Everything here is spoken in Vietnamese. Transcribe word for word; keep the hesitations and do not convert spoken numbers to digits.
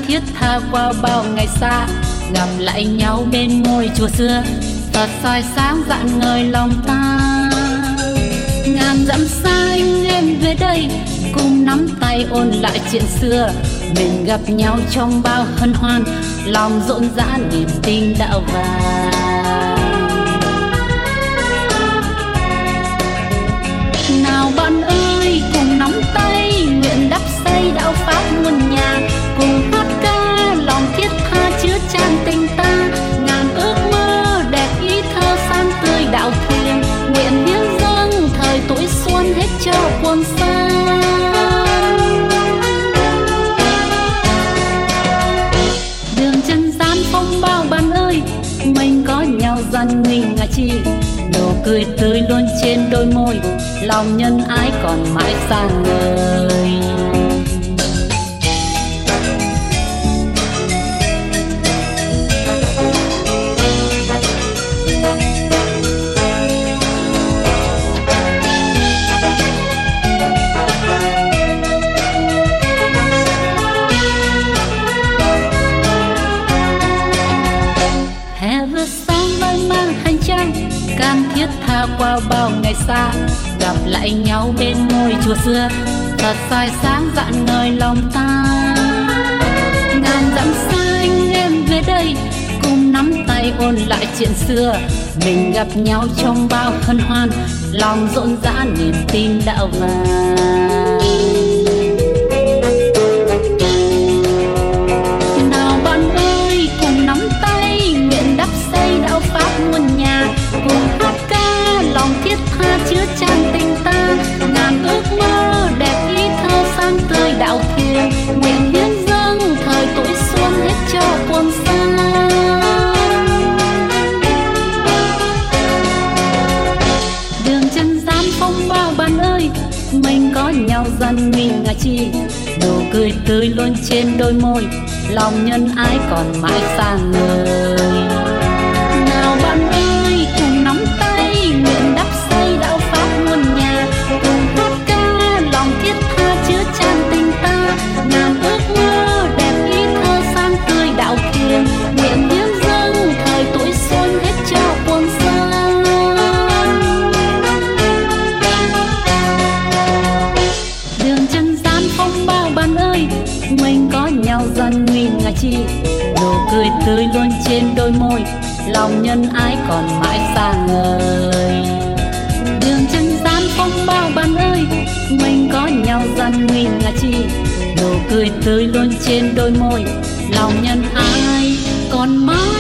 thiết tha qua bao ngày xa, gặp lại nhau bên ngôi chùa xưa, thật soi sáng rạng ngời lòng ta. Ngàn dặm xa anh em về đây, cùng nắm tay ôn lại chuyện xưa. Mình gặp nhau trong bao hân hoan, lòng rộn rã niềm tin đạo vàng. Nào bạn ơi, cùng nắm tay nguyện đắp xây đạo pháp muôn nhà, cùng hát ca lòng thiết tha chứa chan tình ta. Ngàn ước mơ đẹp ý thơ san tươi đạo thiêng, nguyện hiến dâng thời tuổi xuân hết cho quân xa. Đường chân gian phong bao bạn ơi, mình có nhau gian nguy ngại chi. Nụ cười tươi luôn trên đôi môi, lòng nhân ái còn mãi sang ngời. Can thiết tha qua bao ngày xa, gặp lại nhau bên ngôi chùa xưa, thật soi sáng rạng ngời lòng ta. Ngàn dặm xa anh em về đây, cùng nắm tay ôn lại chuyện xưa. Mình gặp nhau trong bao hân hoan, lòng rộn rã niềm tin đạo vàng. Nào bạn ơi, cùng nắm tay nguyện đắp xây đạo pháp muôn nhà, cùng hát ca lòng thiết tha chứa chan tình ta. Ngàn ước mơ đẹp ý thơ san tươi đạo thiêng, nguyện hiến dâng thời tuổi xuân hết cho quân xa. Đường chân gian phong bao bạn ơi, mình có nhau gian nguy ngại chi. Nụ cười tươi luôn trên đôi môi, lòng nhân ái còn mãi sang ngời. Nào bạn ơi, cùng nắm tay nguyện đắp xây đạo pháp muôn nhà, cùng hát ca lòng thiết tha chứa chan tình ta. Ngàn ước mơ đẹp ý thơ san tươi đạo thiêng, nguyện hiến dâng thời tuổi xuân hết cho quân xa. Đường chân gian phong bao bạn ơi, mình có nhau gian nguy ngại chi. Nụ cười tươi luôn trên đôi môi, lòng nhân ái còn mãi sang ngời. Đường chân gian phong bao bạn ơi, mình có nhau gian nguy ngại chi. Nụ cười tươi luôn trên đôi môi, lòng nhân ái còn mãi